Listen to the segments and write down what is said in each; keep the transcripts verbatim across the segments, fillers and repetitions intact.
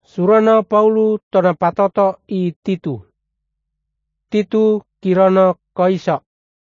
Surana Paulu tona patoto i Titu. Titu kirana kaisa.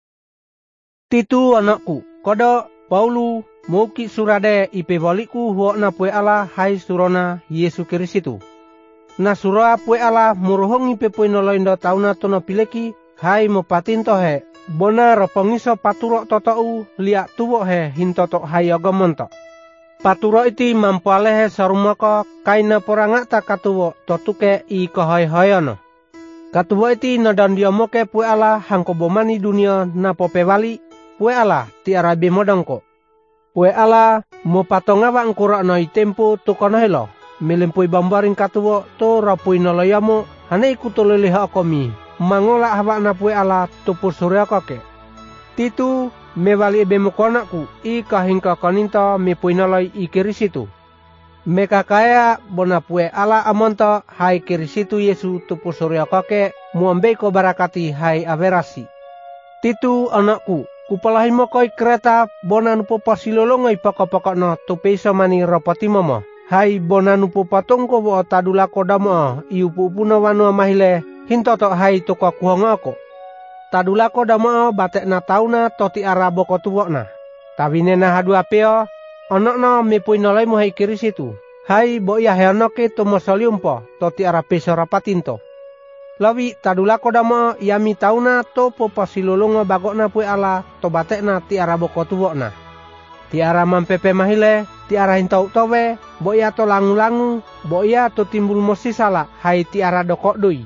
Titu anakku, kodo Paulu muki surade ipe baliku huokna pue ala hai surana Yesu Kristu. Na sura pue ala muruhongi pe pue noloindo tauna tono pileki hai mo patinto he. Bona ropongiso paturo totou liak tuwo he hintoto hai agamonto. Paturo iti mampalehe sarumako kaina porangata katuwo totuke i kahai-hayano. Katuwo iti nadandiamoke pue ala hangko bomani dunia na popewali pue ala tiara bemodongko. Pue ala mo patongawa angkura no itempo tukonohelo melempui bambaring katuwo to rapui noloyamo hane ikutoleleha akomi mangola hawa na pue ala tupur surya kake. Titu mewali bemukonakku i kahingka kaninta me puinalai i Kirisitu. Meka kaya bona pue ala amonta hai Kirisitu Yesu tupur surya kake muambe ko barakati hai averasi. Titu anakku, kupalahi mokoi kereta bona nupo pasilolongai paka-paka no tupeisa mani rapati mama. Hai bona nupo patongko bo tadulako dama i upu-upu na wano mahile hintoto hai tuka kuhongako. Tadulako dama batek na tauna toti arabo kotuwokna. Tawine na hadua peo onokno mepuinolai mo hai Kirisitu. Hai bo iya heonoke tomosoliumpo toti arapeso rapatinto. Lawi tadulako dama yami tauna to popa silolongo bagokna pue ala to batekna ti arabo kotuwokna. Ti ara mampepe mahile ti ara hintau towe bo iya to langu-langu bo iya to timbul mosi sala hai ti ara dokok dui.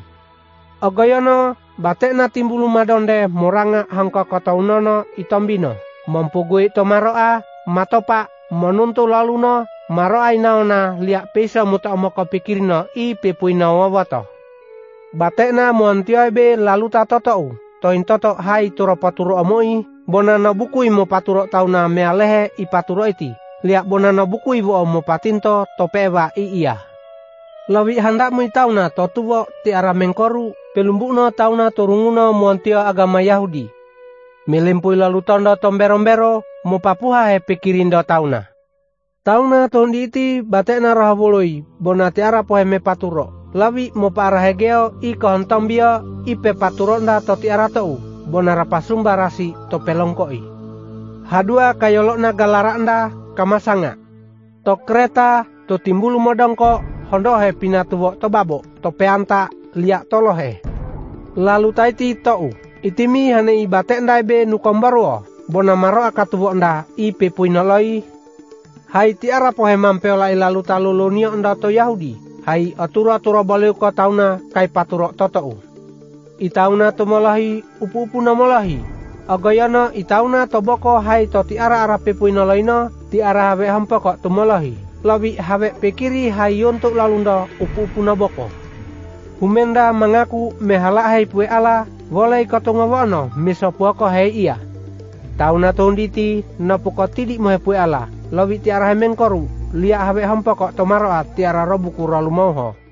Ogoyono batekna timbulu madonde moranga hangka kotaunono itombino. Mampugui to maroa matopa monuntu laluno maroa inaona liak pesa muta omoko pikirino i pepuina wawato. Batekna muantioibe lalu tatotou toin toto hai turo paturo omoi bonana bukui mo paturo tauna mealehe i paturo iti liak bonana bukui wo mo patinto topewa i iya. Lawi handak mui tauna totuwo ti ara mengkoru pelumbukno tauna turunguno muantio agama Yahudi. Melempui lalu tondo tombero-mbero mo papuha he pikirindo tauna. Tauna tondi iti batekna rahabului bona ti ara pohe me paturo. Lawi mo para hegeo i kohontombio ipe paturonda toti ara tou bona rapasumba rasi to pelongkoi. Hadua kayolokna galaranda kamasanga. To kereta to timbulu modongko hondohe pinatuwo to babo to peanta liak tolohe. Lalu taiti tou itimi hane i batekndai be nukombaruo bona maro akatuwo nda i pepuinoloi. Hai ti ara pohe mampeolai lalu talulunio nda to Yahudi. Hai atura-atura baliu ko tauna kai paturo totou. Itauna to molahi upu-upu na molahi. Agoyono itauna to boko hai to ti ara ara pepuinoloino ti ara have hampoko to molahi. Lawi have pikiri hai untuk lalunda upu-upu na boko. Humenda mengaku mehala hai pue ala boleh kotungawono misopuoko hai iya. Tauna tonditi napuko tidik mohe pue ala. Lawi ti ara mengkoru liak habe hampoko tomaroa ti ara robuku ralu moho.